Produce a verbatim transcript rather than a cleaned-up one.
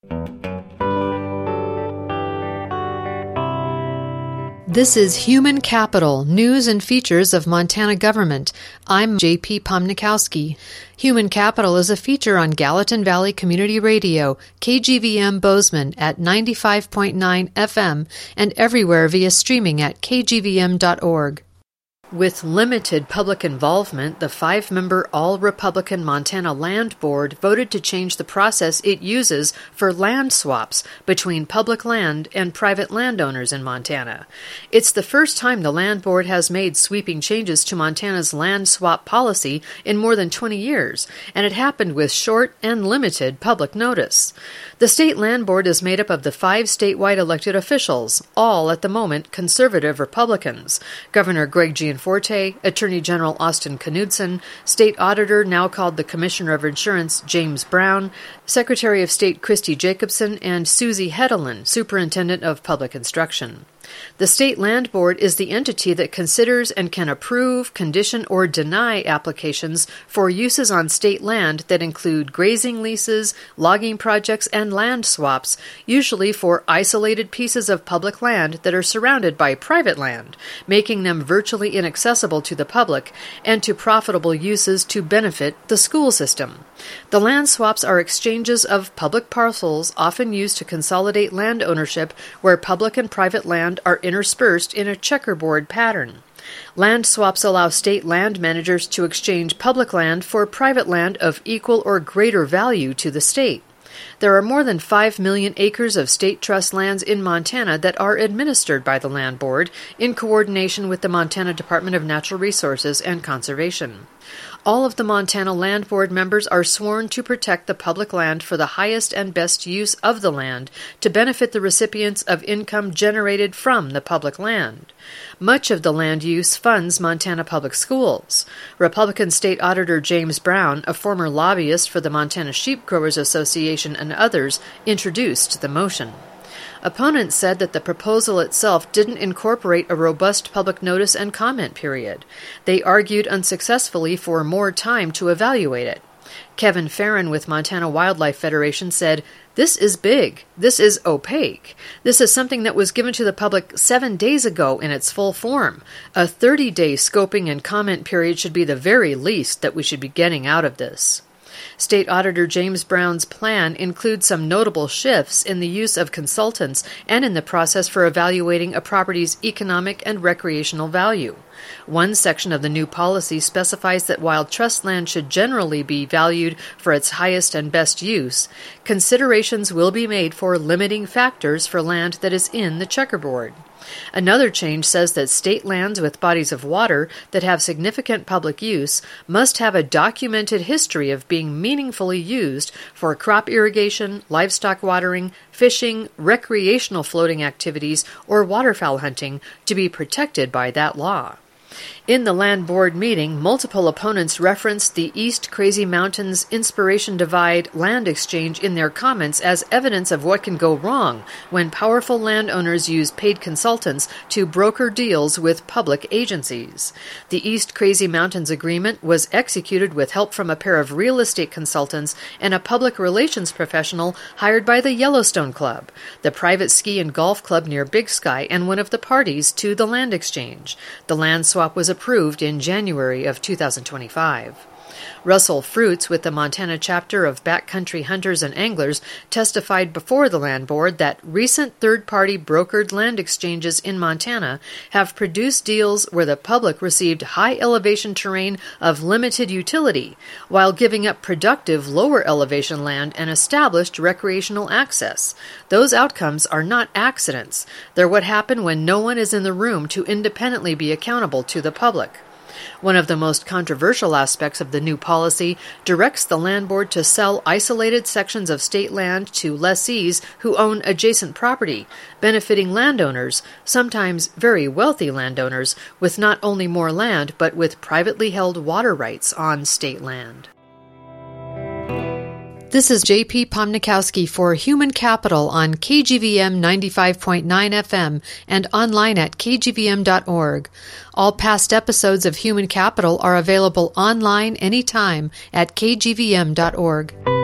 This is Human Capital, News and Features of Montana Government. I'm J P Pomnikowski. Human Capital is a feature on Gallatin Valley Community Radio, K G V M Bozeman at ninety-five point nine F M, and everywhere via streaming at k g v m dot org. With limited public involvement, the five-member All-Republican Montana Land Board voted to change the process it uses for land swaps between public land and private landowners in Montana. It's the first time the Land Board has made sweeping changes to Montana's land swap policy in more than twenty years, and it happened with short and limited public notice. The State Land Board is made up of the five statewide elected officials, all at the moment conservative Republicans: Governor Greg Gianforte, Attorney General Austin Knudsen, State Auditor, now called the Commissioner of Insurance, James Brown, Secretary of State Christy Jacobson, and Susie Hedelin, Superintendent of Public Instruction. The State Land Board is the entity that considers and can approve, condition, or deny applications for uses on state land that include grazing leases, logging projects, and land swaps, usually for isolated pieces of public land that are surrounded by private land, making them virtually inaccessible to the public, and to profitable uses to benefit the school system. The land swaps are exchanges of public parcels often used to consolidate land ownership where public and private land are interspersed in a checkerboard pattern. Land swaps allow state land managers to exchange public land for private land of equal or greater value to the state. There are more than five million acres of state trust lands in Montana that are administered by the Land Board in coordination with the Montana Department of Natural Resources and Conservation. All of the Montana Land Board members are sworn to protect the public land for the highest and best use of the land to benefit the recipients of income generated from the public land. Much of the land use funds Montana Public Schools. Republican State Auditor James Brown, a former lobbyist for the Montana Sheep Growers Association and others, introduced the motion. Opponents said that the proposal itself didn't incorporate a robust public notice and comment period. They argued unsuccessfully for more time to evaluate it. Kevin Farron with Montana Wildlife Federation said, "This is big. This is opaque. This is something that was given to the public seven days ago in its full form. A thirty-day scoping and comment period should be the very least that we should be getting out of this." State Auditor James Brown's plan includes some notable shifts in the use of consultants and in the process for evaluating a property's economic and recreational value. One section of the new policy specifies that while trust land should generally be valued for its highest and best use, considerations will be made for limiting factors for land that is in the checkerboard. Another change says that state lands with bodies of water that have significant public use must have a documented history of being meaningfully used for crop irrigation, livestock watering, fishing, recreational floating activities, or waterfowl hunting to be protected by that law. In the Land Board meeting, multiple opponents referenced the East Crazy Mountains Inspiration Divide land exchange in their comments as evidence of what can go wrong when powerful landowners use paid consultants to broker deals with public agencies. The East Crazy Mountains agreement was executed with help from a pair of real estate consultants and a public relations professional hired by the Yellowstone Club, the private ski and golf club near Big Sky, and one of the parties to the land exchange. The land swap was approved in January of two thousand twenty-five. Russell Fruits with the Montana chapter of Backcountry Hunters and Anglers testified before the Land Board that recent third-party brokered land exchanges in Montana have produced deals where the public received high-elevation terrain of limited utility while giving up productive lower-elevation land and established recreational access. Those outcomes are not accidents. They're what happen when no one is in the room to independently be accountable to the public. One of the most controversial aspects of the new policy directs the Land Board to sell isolated sections of state land to lessees who own adjacent property, benefiting landowners, sometimes very wealthy landowners, with not only more land but with privately held water rights on state land. This is J P Pomnikowski for Human Capital on K G V M ninety-five point nine F M and online at k g v m dot org. All past episodes of Human Capital are available online anytime at k g v m dot org.